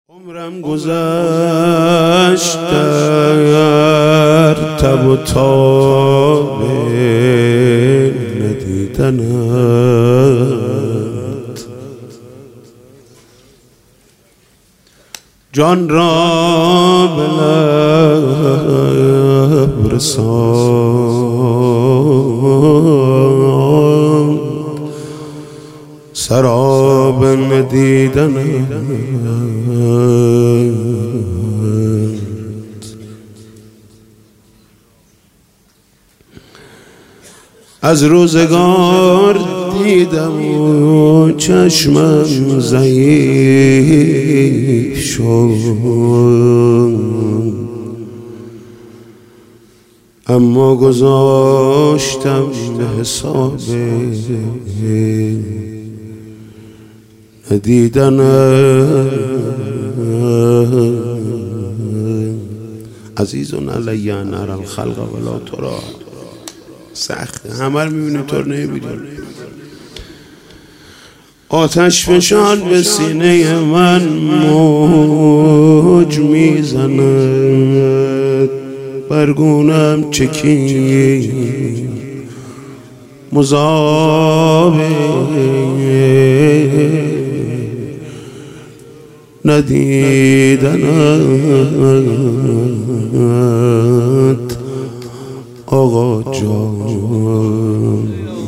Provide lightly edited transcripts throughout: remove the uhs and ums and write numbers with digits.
عمرم گذشت در تب و تاب ندیدنت، جان را به لب رساند سراب ندیدنت. از روزگار دیدم و چشمم ضعیف شد، اما گذاشتم به حساب ندیدنت. عزیزون علی ان اری الخلق ولا تری، سخته، همه رو میبینی طور نمیبینی. آتش فشان به سینه من موج میزند، برگونم چکی مذاب ندیدنت آقا جان.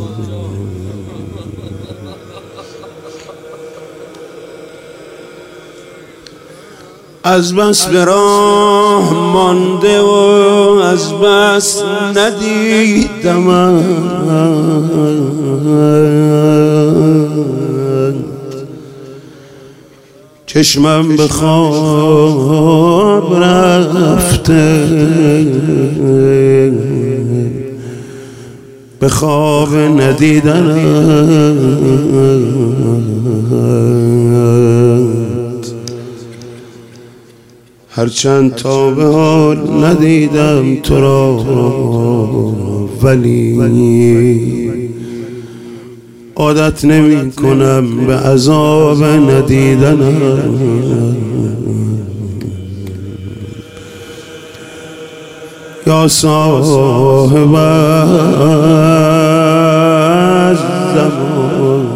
از بس به راه مانده و از بس ندیدمت، چشمم به خواب رفته، به خواب ندیدنت. هرچند تا به حال ندیدم تو را، ولی عادت نمی کنم به عذاب ندیدنت. یا صاحب الزمان،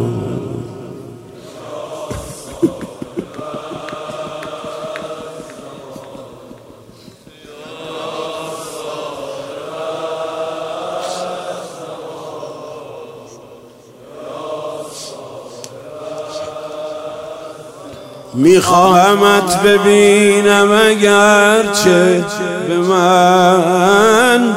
میخواهمت ببینم اگرچه به من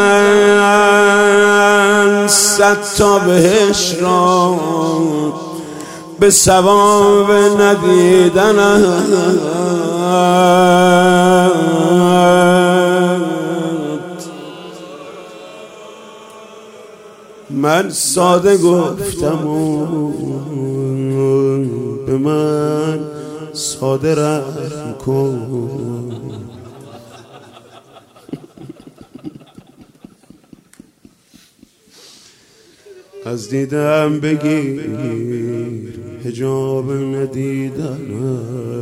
دهن 100 تا بهش را به ثواب ندیدنت. من ساده گفتم و به من ساده رحم کن. از دیدم بگیر حجاب ندیدنت.